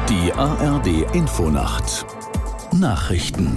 Die ARD Infonacht Nachrichten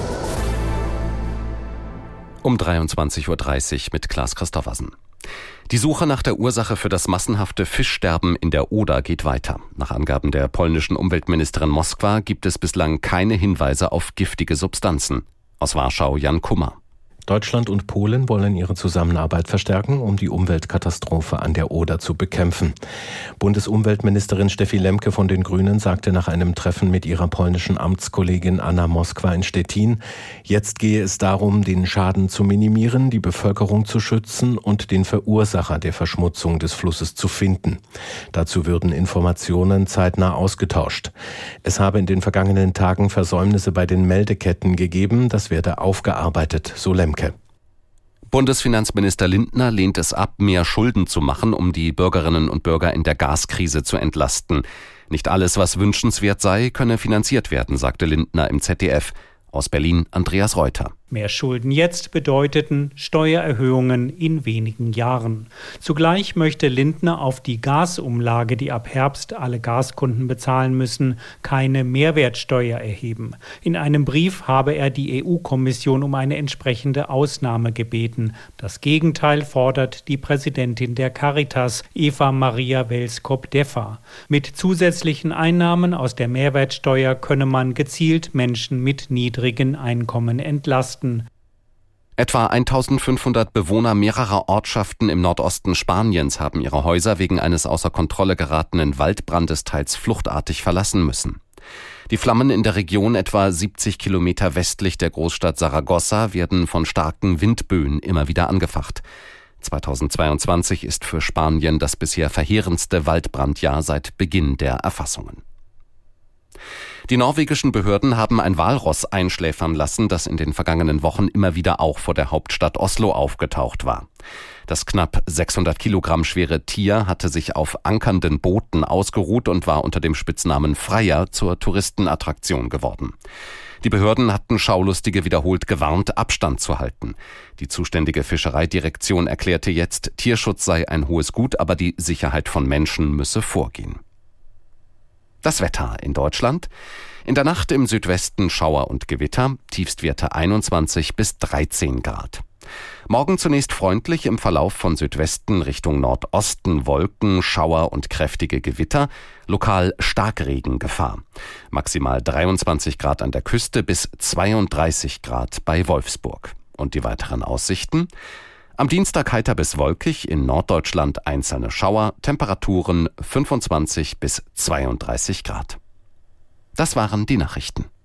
um 23:30 Uhr mit Klaas Christoffersen. Die Suche nach der Ursache für das massenhafte Fischsterben in der Oder geht weiter. Nach Angaben der polnischen Umweltministerin Moskwa gibt es bislang keine Hinweise auf giftige Substanzen. Aus Warschau Jan Kummer. Deutschland und Polen wollen ihre Zusammenarbeit verstärken, um die Umweltkatastrophe an der Oder zu bekämpfen. Bundesumweltministerin Steffi Lemke von den Grünen sagte nach einem Treffen mit ihrer polnischen Amtskollegin Anna Moskwa in Stettin, jetzt gehe es darum, den Schaden zu minimieren, die Bevölkerung zu schützen und den Verursacher der Verschmutzung des Flusses zu finden. Dazu würden Informationen zeitnah ausgetauscht. Es habe in den vergangenen Tagen Versäumnisse bei den Meldeketten gegeben, das werde aufgearbeitet, so Lemke. Bundesfinanzminister Lindner lehnt es ab, mehr Schulden zu machen, um die Bürgerinnen und Bürger in der Gaskrise zu entlasten. Nicht alles, was wünschenswert sei, könne finanziert werden, sagte Lindner im ZDF. Aus Berlin Andreas Reuter. Mehr Schulden jetzt bedeuteten Steuererhöhungen in wenigen Jahren. Zugleich möchte Lindner auf die Gasumlage, die ab Herbst alle Gaskunden bezahlen müssen, keine Mehrwertsteuer erheben. In einem Brief habe er die EU-Kommission um eine entsprechende Ausnahme gebeten. Das Gegenteil fordert die Präsidentin der Caritas, Eva Maria Welskop-Deffa. Mit zusätzlichen Einnahmen aus der Mehrwertsteuer könne man gezielt Menschen mit niedrigen Einkommen entlasten. Etwa 1500 Bewohner mehrerer Ortschaften im Nordosten Spaniens haben ihre Häuser wegen eines außer Kontrolle geratenen Waldbrandes teils fluchtartig verlassen müssen. Die Flammen in der Region etwa 70 Kilometer westlich der Großstadt Saragossa werden von starken Windböen immer wieder angefacht. 2022 ist für Spanien das bisher verheerendste Waldbrandjahr seit Beginn der Erfassungen. Die norwegischen Behörden haben ein Walross einschläfern lassen, das in den vergangenen Wochen immer wieder auch vor der Hauptstadt Oslo aufgetaucht war. Das knapp 600 Kilogramm schwere Tier hatte sich auf ankernden Booten ausgeruht und war unter dem Spitznamen Freier zur Touristenattraktion geworden. Die Behörden hatten Schaulustige wiederholt gewarnt, Abstand zu halten. Die zuständige Fischereidirektion erklärte jetzt, Tierschutz sei ein hohes Gut, aber die Sicherheit von Menschen müsse vorgehen. Das Wetter in Deutschland. In der Nacht im Südwesten Schauer und Gewitter, Tiefstwerte 21 bis 13 Grad. Morgen zunächst freundlich, im Verlauf von Südwesten Richtung Nordosten Wolken, Schauer und kräftige Gewitter, lokal Starkregengefahr. Maximal 23 Grad an der Küste bis 32 Grad bei Wolfsburg. Und die weiteren Aussichten? Am Dienstag heiter bis wolkig, in Norddeutschland einzelne Schauer, Temperaturen 25 bis 32 Grad. Das waren die Nachrichten.